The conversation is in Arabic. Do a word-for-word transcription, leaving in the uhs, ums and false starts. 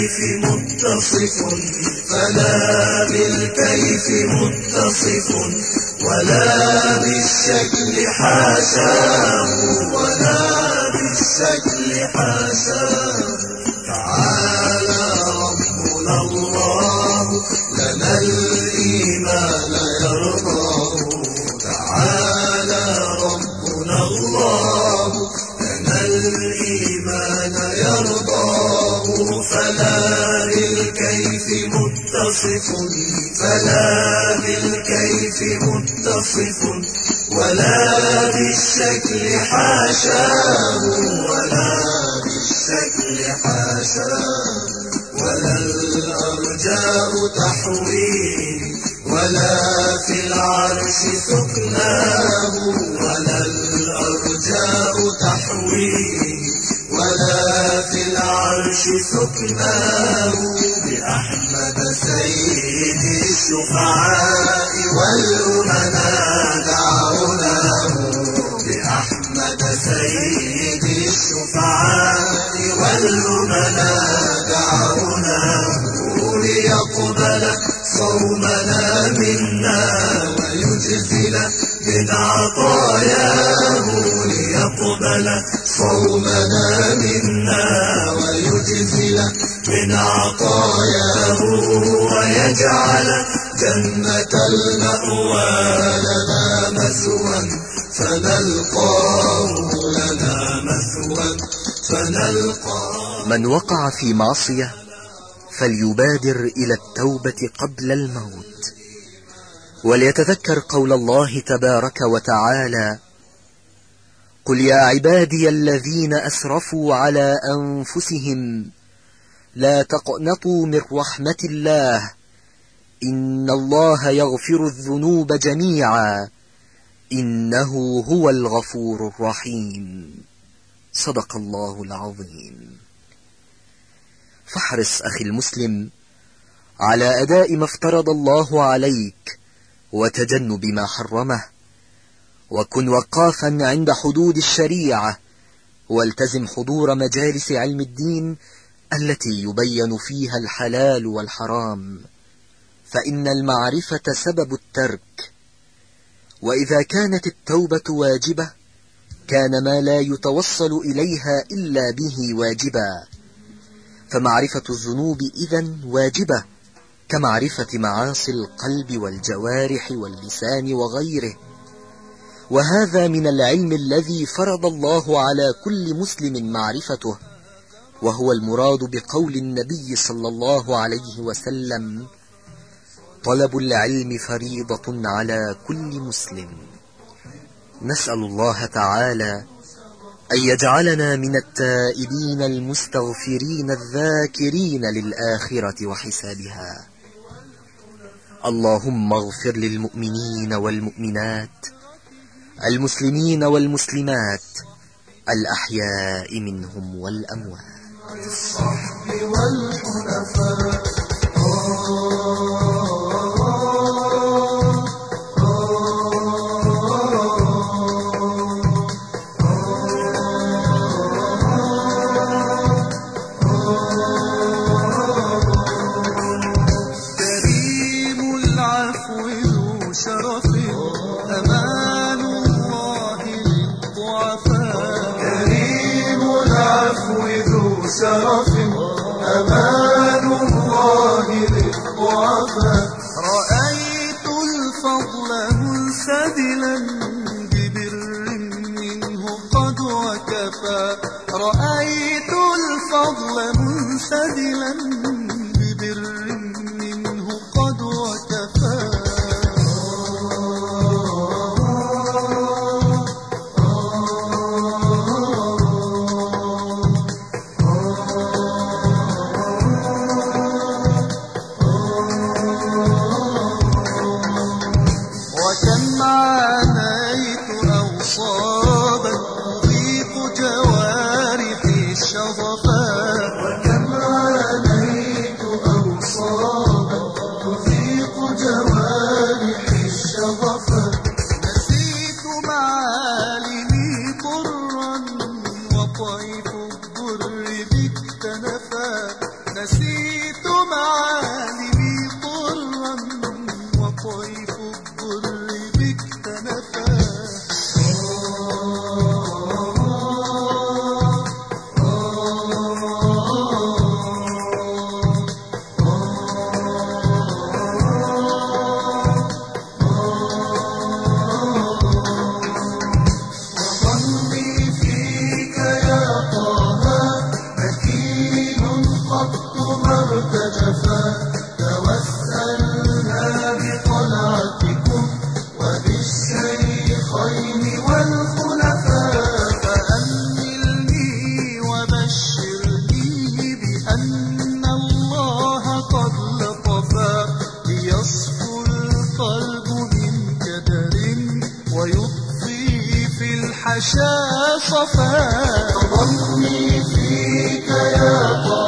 بالكيف متصف فلا بالكيف متصف ولا بالشكل حاشاه ولا بالشكل حاشاه. تعالى ربنا الله لنا الإيمان يرضاه. تعالى ربنا الله لنا الإيمان يرضاه. فلا بالكيف متصف فلا بالكيف متصف ولا بالشكل حاشاه ولا بالشكل حاشاه. ولا الأرجاء تحويه ولا في العرش سكناه. ولا الأرجاء تحويه ولا في العرش سكناه. بأحمد سيد الشفعاء والأمناء دعوناه. بأحمد سيد الشفعاء والأمناء دعوناه. ليقبل صومنا منا ويجزل من عطاياه. ليقبل صومنا منا ويجزل من عطاياه. ويجعل جنة المأوى لنا مثوى فنلقاه لنا مثوى فنلقاه. من وقع في معصية فليبادر إلى التوبة قبل الموت، وليتذكر قول الله تبارك وتعالى: قل يا عبادي الذين أسرفوا على أنفسهم لا تقنطوا من رحمة الله إن الله يغفر الذنوب جميعا إنه هو الغفور الرحيم. صدق الله العظيم. فاحرص أخي المسلم على أداء ما افترض الله عليك وتجنب ما حرمه، وكن وقافا عند حدود الشريعة، والتزم حضور مجالس علم الدين التي يبين فيها الحلال والحرام، فإن المعرفة سبب الترك. وإذا كانت التوبة واجبة كان ما لا يتوصل إليها إلا به واجبا، فمعرفة الذنوب إذن واجبة كمعرفة معاصي القلب والجوارح واللسان وغيره. وهذا من العلم الذي فرض الله على كل مسلم معرفته، وهو المراد بقول النبي صلى الله عليه وسلم: طلب العلم فريضة على كل مسلم. نسأل الله تعالى أن يجعلنا من التائبين المستغفرين الذاكرين للآخرة وحسابها. اللهم اغفر للمؤمنين والمؤمنات، المسلمين والمسلمات، الأحياء منهم والأموات. الصحب والحنفاء شرف أمان الله للضعفاء. رأيت الفضل منسدلا ببر منه قد وكفى. رأيت الفضل منسدلا ببر منه قد وكفى. نسيت معالمي طرا وطيف الضر بك تنفى. توسلنا بطلعتكم وبالشيخين والخلفاء، فأملني وبشرني بأن الله قد لطفا، ليصفو القلب من كدر ويضفي في الحشا صفا. ظني فيك يا طه